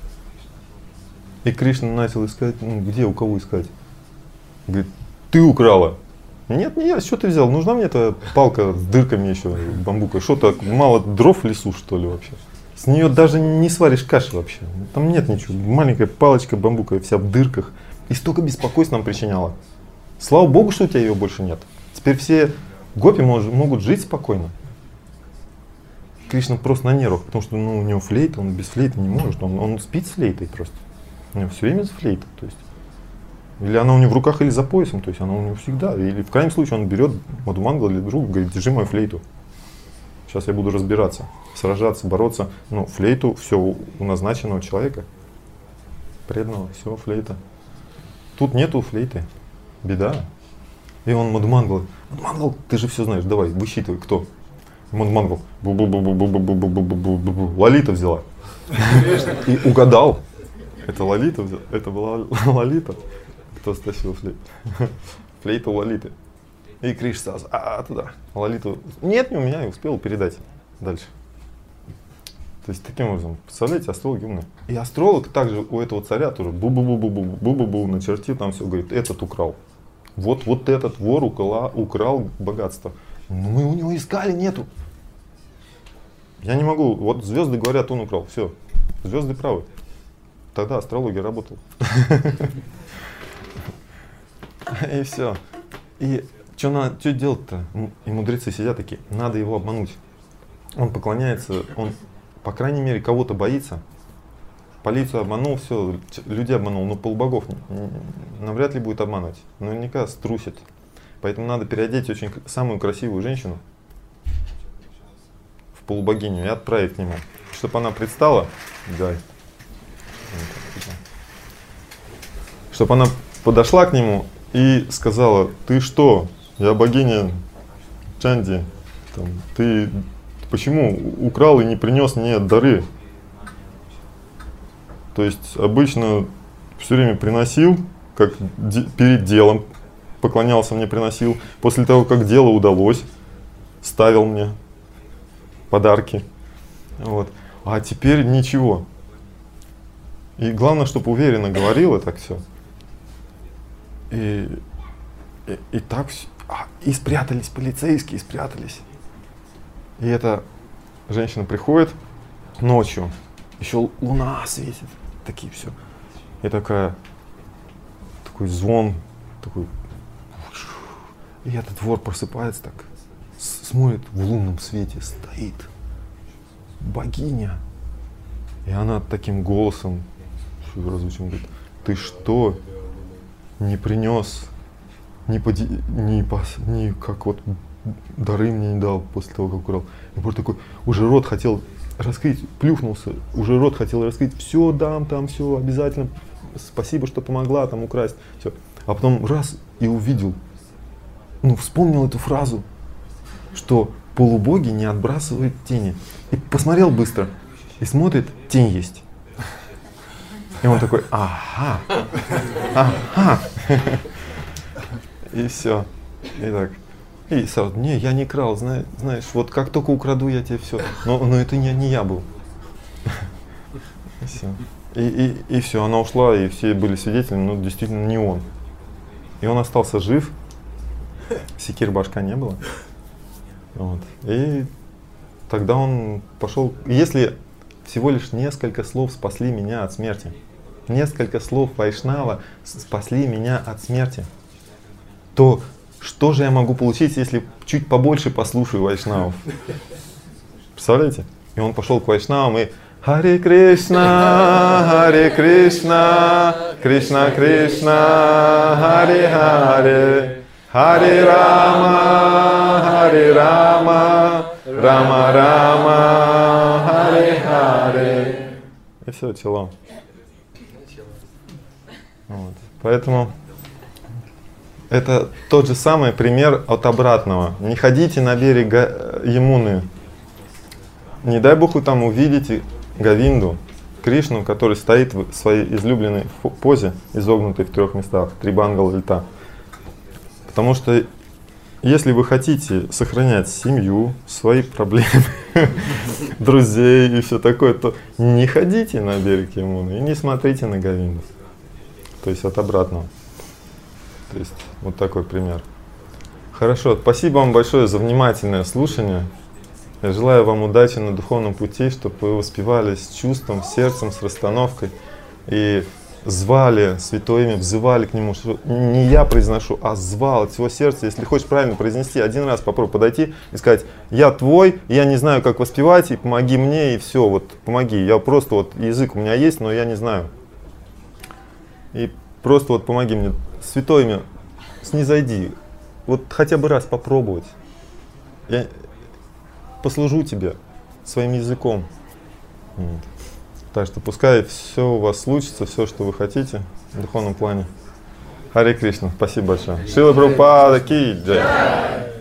И Кришна начал искать, где, у кого искать? Говорит, ты украла. Нет, не я, что ты взял? Нужна мне эта палка с дырками еще, бамбука. Что-то мало дров в лесу, что ли, вообще? С нее даже не сваришь каши вообще. Там нет ничего. Маленькая палочка бамбука, вся в дырках. И столько беспокойств нам причиняла. Слава Богу, что у тебя ее больше нет. Теперь все гопи могут жить спокойно. Кришна просто на нервах, потому что у него флейта, он без флейты не может. Он спит с флейтой просто. У него все время с флейтой. То есть. Или она у него в руках, или за поясом, то есть она у него всегда. Или в крайнем случае он берет Маду Мангала или друга, говорит, держи мою флейту. Сейчас я буду разбираться, сражаться, бороться. Но флейту все у назначенного человека, преданного, все, флейта. Тут нету флейты, беда. И он Маду Мангал, ты же все знаешь, давай, высчитывай, кто. Маду Мангал, Лалита взяла. И угадал. Это Лалита взяла, это была Лалита. Кто стащил флейту? Флейта у Лалиты. И Криш сразу, туда. Лалиту. Нет, не у меня, и успел передать дальше. То есть таким образом, представляете, астрологи умные. И астролог также у этого царя тоже бу-бу-бу-бу-бу-бу-бу начертил, там все говорит, этот украл. Вот этот вор украл богатство. Мы у него искали, нету. Я не могу, вот звезды говорят, он украл, все. Звезды правы. Тогда астрология работала. И все. И что делать-то? И мудрецы сидят такие, надо его обмануть. Он поклоняется, он, по крайней мере, кого-то боится. Полицию обманул, все, людей обманул, но полубогов навряд ли будет обманывать. Наверняка струсит. Поэтому надо переодеть самую красивую женщину в полубогиню и отправить к нему, чтобы она предстала, чтобы она подошла к нему и сказала: ты что, я богиня Чанди, там, ты почему украл и не принес мне дары? То есть обычно все время приносил, как перед делом, поклонялся мне, приносил. После того, как дело удалось, ставил мне подарки. Вот. А теперь ничего. И главное, чтобы уверенно говорила так все. И так все. И спрятались полицейские, спрятались. И эта женщина приходит ночью, еще луна светит, такие все. И такой звон, такой. И этот вор просыпается так, смотрит, в лунном свете стоит богиня. И она таким голосом, разучим, говорит: ты что, не принес, как вот дары мне не дал после того, как украл. И вор такой, уже рот хотел раскрыть, плюхнулся, уже рот хотел раскрыть, все дам, там все обязательно, спасибо, что помогла там украсть, все. А потом раз и увидел, вспомнил эту фразу, что полубоги не отбрасывают тени. И посмотрел быстро, и смотрит, тень есть. И он такой: ага. И все. И так. И сразу: не, я не крал, знаешь, вот как только украду, я тебе все. Но это не я был. И все. И все, она ушла, и все были свидетелями, но действительно не он. И он остался жив, секир башка не было. Вот. И тогда он пошел. Если всего лишь несколько слов спасли меня от смерти, несколько слов Вайшнава спасли меня от смерти, то что же я могу получить, если чуть побольше послушаю Вайшнавов? Представляете? И он пошел к Вайшнавам и: Харе Кришна, Кришна Кришна, Харе Харе, Харе Рама, Рама Рама, Харе Харе. И все, челом. Вот. Поэтому это тот же самый пример от обратного. Не ходите на берег Ямуны. Не дай Бог вы там увидите Говинду, Кришну, который стоит в своей излюбленной позе, изогнутой в 3 местах, Трибангала льта. Потому что если вы хотите сохранять семью, свои проблемы, друзей и все такое, то не ходите на берег Ямуны и не смотрите на Говинду. То есть от обратного. То есть вот такой пример. Хорошо, спасибо вам большое за внимательное слушание. Я желаю вам удачи на духовном пути, чтобы вы воспевали с чувством, с сердцем, с расстановкой и звали Святое Имя, взывали к Нему. Что не я произношу, а звал от всего сердца. Если хочешь правильно произнести, один раз попробуй подойти и сказать: я твой, я не знаю, как воспевать, и помоги мне, и все, вот помоги. Я просто вот язык у меня есть, но я не знаю. И просто вот помоги мне. Святое Имя, снизойди. Вот хотя бы раз попробовать. Я послужу тебе своим языком. Вот. Так что пускай все у вас случится, все, что вы хотите в духовном плане. Харе Кришна, спасибо большое. Шрила Прабхупада ки джай.